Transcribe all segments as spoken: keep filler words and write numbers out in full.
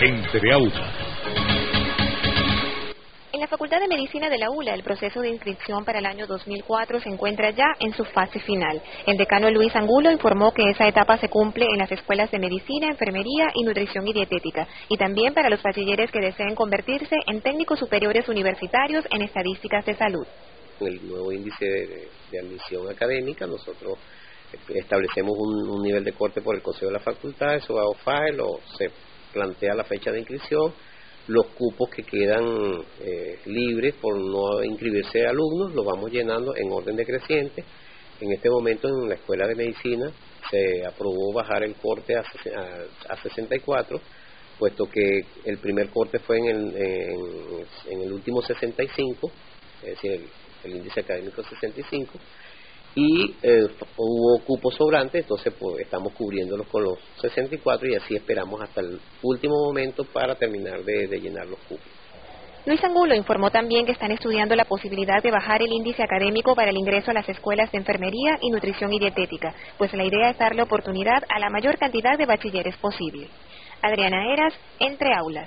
Entre Aulas. En la Facultad de Medicina de la U L A, el proceso de inscripción para el año dos mil cuatro se encuentra ya en su fase final. El decano Luis Angulo informó que esa etapa se cumple en las escuelas de Medicina, Enfermería y Nutrición y Dietética, y también para los bachilleres que deseen convertirse en técnicos superiores universitarios en estadísticas de salud. El nuevo índice de, de admisión académica, nosotros establecemos un, un nivel de corte por el Consejo de la Facultad, eso va a O F A E, lo, se plantea la fecha de inscripción, los cupos que quedan eh, libres por no inscribirse de alumnos, los vamos llenando en orden decreciente. En este momento en la Escuela de Medicina se aprobó bajar el corte a, a, a sesenta y cuatro, puesto que el primer corte fue en el, en, en el último sesenta y cinco, es decir, el, el índice académico sesenta y cinco, y eh, hubo cupos sobrantes, entonces pues estamos cubriéndolos con los sesenta y cuatro y así esperamos hasta el último momento para terminar de, de llenar los cupos. Luis Angulo informó también que están estudiando la posibilidad de bajar el índice académico para el ingreso a las escuelas de Enfermería y Nutrición y Dietética, pues la idea es darle oportunidad a la mayor cantidad de bachilleres posible. Adriana Eras, Entre Aulas.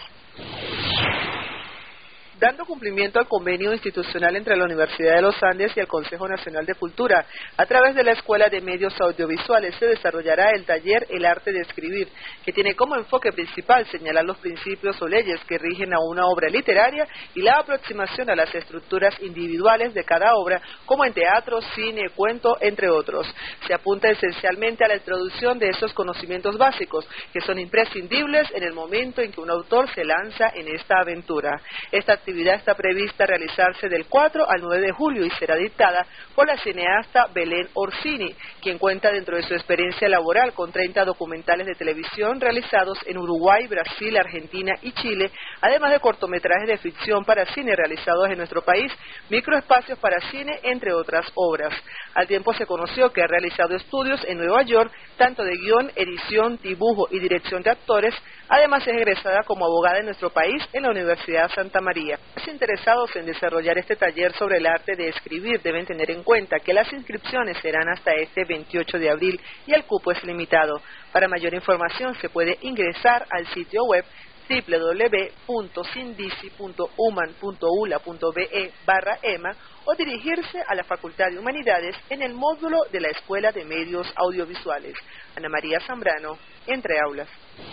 Dando cumplimiento al convenio institucional entre la Universidad de los Andes y el Consejo Nacional de Cultura, a través de la Escuela de Medios Audiovisuales se desarrollará el taller El Arte de Escribir, que tiene como enfoque principal señalar los principios o leyes que rigen a una obra literaria y la aproximación a las estructuras individuales de cada obra, como en teatro, cine, cuento, entre otros. Se apunta esencialmente a la introducción de esos conocimientos básicos, que son imprescindibles en el momento en que un autor se lanza en esta aventura. Esta La actividad está prevista realizarse del cuatro al nueve de julio y será dictada por la cineasta Belén Orsini, quien cuenta dentro de su experiencia laboral con treinta documentales de televisión realizados en Uruguay, Brasil, Argentina y Chile, además de cortometrajes de ficción para cine realizados en nuestro país, microespacios para cine, entre otras obras. Al tiempo se conoció que ha realizado estudios en Nueva York, tanto de guión, edición, dibujo y dirección de actores. Además es egresada como abogada en nuestro país en la Universidad Santa María. Los interesados en desarrollar este taller sobre el arte de escribir deben tener en cuenta que las inscripciones serán hasta este veintiocho de abril y el cupo es limitado. Para mayor información se puede ingresar al sitio web doble u doble u doble u punto sindici punto uman punto u l a punto b e barra ema o dirigirse a la Facultad de Humanidades en el módulo de la Escuela de Medios Audiovisuales. Ana María Zambrano, Entre Aulas.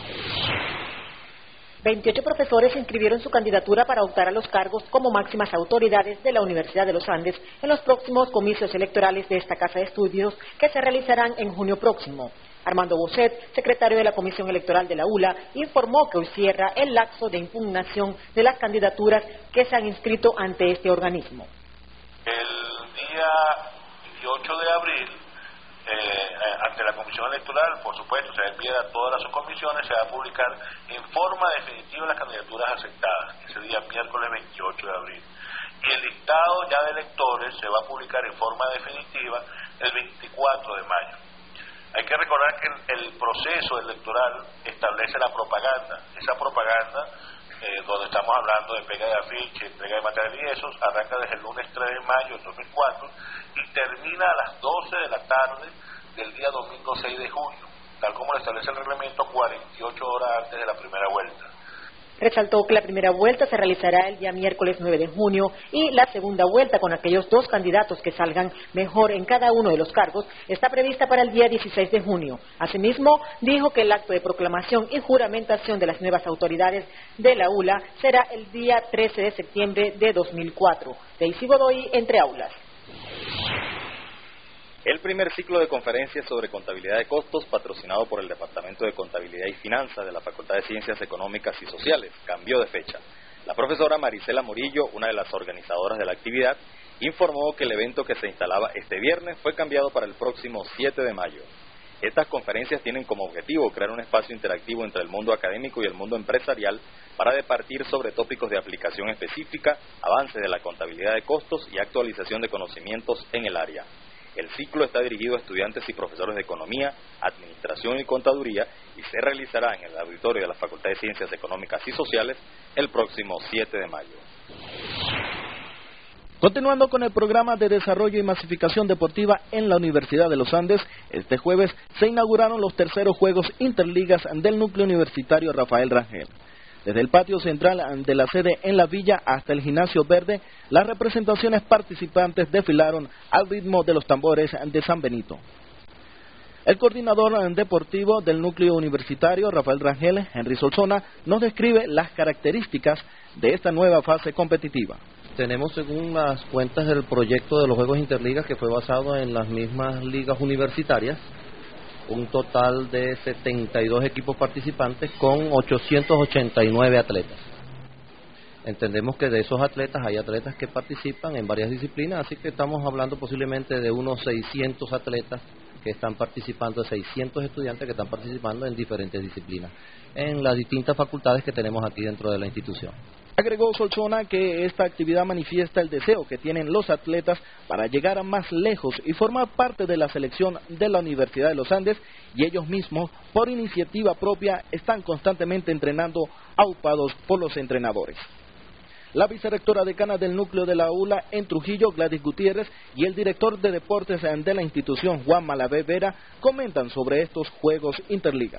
veintiocho profesores inscribieron su candidatura para optar a los cargos como máximas autoridades de la Universidad de los Andes en los próximos comicios electorales de esta casa de estudios que se realizarán en junio próximo. Armando Bosset, secretario de la Comisión Electoral de la U L A, informó que hoy cierra el lapso de impugnación de las candidaturas que se han inscrito ante este organismo. El día dieciocho de abril, eh, ante la Comisión Electoral, por supuesto, se envía a todas las subcomisiones, se va a publicar en forma definitiva las candidaturas aceptadas, ese día miércoles veintiocho de abril. Y el listado ya de electores se va a publicar en forma definitiva el veinticuatro de mayo. Hay que recordar que el, el proceso electoral establece la propaganda. Esa propaganda, eh, donde estamos hablando de pega de afiche, entrega de material y esos, arranca desde el lunes tres de mayo del dos mil cuatro y termina a las doce de la tarde del día domingo seis de junio, tal como lo establece el reglamento, cuarenta y ocho horas antes de la primera vuelta. Resaltó que la primera vuelta se realizará el día miércoles nueve de junio y la segunda vuelta con aquellos dos candidatos que salgan mejor en cada uno de los cargos está prevista para el día dieciséis de junio. Asimismo, dijo que el acto de proclamación y juramentación de las nuevas autoridades de la U L A será el día trece de septiembre de dos mil cuatro. Daisy Godoy, Entre Aulas. El primer ciclo de conferencias sobre contabilidad de costos, patrocinado por el Departamento de Contabilidad y Finanzas de la Facultad de Ciencias Económicas y Sociales, cambió de fecha. La profesora Marisela Murillo, una de las organizadoras de la actividad, informó que el evento que se instalaba este viernes fue cambiado para el próximo siete de mayo. Estas conferencias tienen como objetivo crear un espacio interactivo entre el mundo académico y el mundo empresarial para departir sobre tópicos de aplicación específica, avances de la contabilidad de costos y actualización de conocimientos en el área. El ciclo está dirigido a estudiantes y profesores de Economía, Administración y Contaduría y se realizará en el auditorio de la Facultad de Ciencias Económicas y Sociales el próximo siete de mayo. Continuando con el programa de desarrollo y masificación deportiva en la Universidad de los Andes, este jueves se inauguraron los terceros Juegos Interligas del Núcleo Universitario Rafael Rangel. Desde el patio central de la sede en la villa hasta el gimnasio verde, las representaciones participantes desfilaron al ritmo de los tambores de San Benito. El coordinador deportivo del núcleo universitario, Rafael Rangel, Henry Solsona, nos describe las características de esta nueva fase competitiva. Tenemos, según las cuentas del proyecto de los Juegos Interligas, que fue basado en las mismas ligas universitarias, un total de setenta y dos equipos participantes con ochocientos ochenta y nueve atletas. Entendemos que de esos atletas hay atletas que participan en varias disciplinas, así que estamos hablando posiblemente de unos seiscientos atletas que están participando, de seiscientos estudiantes que están participando en diferentes disciplinas, en las distintas facultades que tenemos aquí dentro de la institución. Agregó Solsona que esta actividad manifiesta el deseo que tienen los atletas para llegar a más lejos y formar parte de la selección de la Universidad de los Andes, y ellos mismos, por iniciativa propia, están constantemente entrenando, aupados por los entrenadores. La vicerrectora decana del núcleo de la U L A en Trujillo, Gladys Gutiérrez, y el director de deportes de la institución, Juan Malavé Vera, comentan sobre estos Juegos Interligas.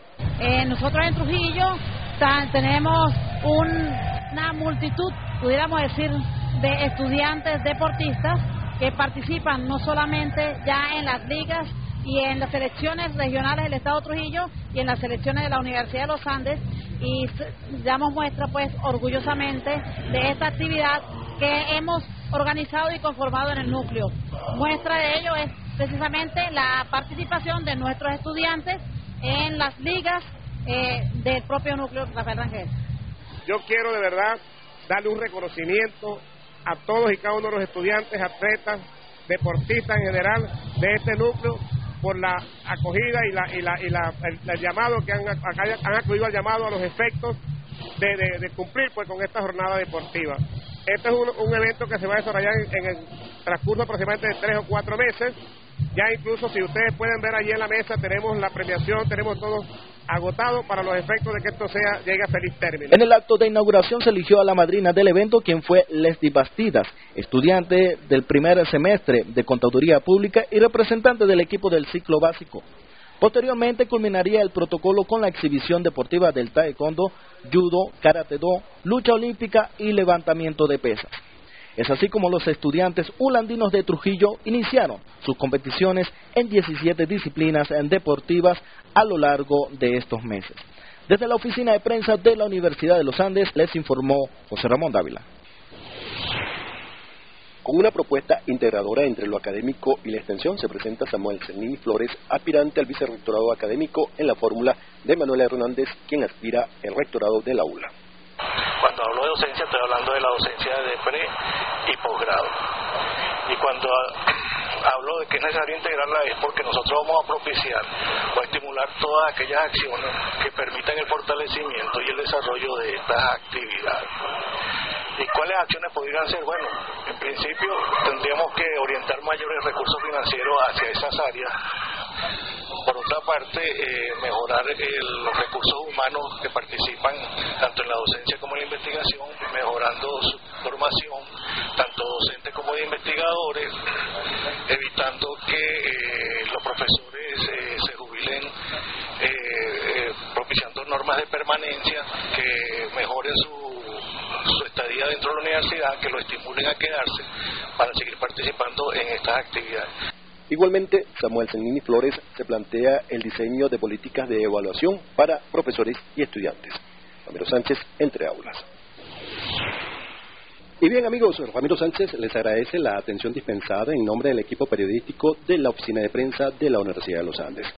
Eh, nosotros en Trujillo tan, tenemos un, una multitud, pudiéramos decir, de estudiantes deportistas que participan no solamente ya en las ligas y en las selecciones regionales del estado de Trujillo y en las selecciones de la Universidad de los Andes, y damos muestra pues orgullosamente de esta actividad que hemos organizado y conformado en el núcleo. Muestra de ello es precisamente la participación de nuestros estudiantes en las ligas eh, del propio núcleo Rafael Rangel. Yo quiero de verdad darle un reconocimiento a todos y cada uno de los estudiantes, atletas, deportistas en general de este núcleo por la acogida y la y la y la el, el llamado que han, han acudido al llamado a los efectos de, de, de cumplir pues con esta jornada deportiva. Este es un, un evento que se va a desarrollar en, en el transcurso aproximadamente de tres o cuatro meses. Ya incluso, si ustedes pueden ver allí en la mesa, tenemos la premiación, tenemos todo agotado para los efectos de que esto sea llegue a feliz término. En el acto de inauguración se eligió a la madrina del evento, quien fue Leslie Bastidas, estudiante del primer semestre de Contaduría Pública y representante del equipo del ciclo básico. Posteriormente culminaría el protocolo con la exhibición deportiva del taekwondo, judo, karate-do, lucha olímpica y levantamiento de pesas. Es así como los estudiantes ulandinos de Trujillo iniciaron sus competiciones en diecisiete disciplinas deportivas a lo largo de estos meses. Desde la oficina de prensa de la Universidad de los Andes les informó José Ramón Dávila. Con una propuesta integradora entre lo académico y la extensión se presenta Samuel Cernini Flores, aspirante al vicerrectorado académico en la fórmula de Manuel Hernández, quien aspira el rectorado de la U L A. Cuando hablo de docencia, estoy hablando de la docencia de pre y posgrado. Y cuando hablo de que es necesario integrarla es porque nosotros vamos a propiciar o a estimular todas aquellas acciones que permitan el fortalecimiento y el desarrollo de estas actividades. ¿Y cuáles acciones podrían ser? Bueno, en principio tendríamos que orientar mayores recursos financieros hacia esas áreas. Por otra parte, eh, mejorar el, los recursos humanos que participan tanto en la docencia como en la investigación, mejorando su formación, tanto docentes como de investigadores, evitando que eh, los profesores eh, se jubilen, eh, eh, propiciando normas de permanencia que mejoren su su estadía dentro de la universidad, que lo estimulen a quedarse para seguir participando en estas actividades. Igualmente, Samuel Cernini Flores se plantea el diseño de políticas de evaluación para profesores y estudiantes. Ramiro Sánchez, Entre Aulas. Y bien, amigos, Ramiro Sánchez les agradece la atención dispensada en nombre del equipo periodístico de la Oficina de Prensa de la Universidad de los Andes.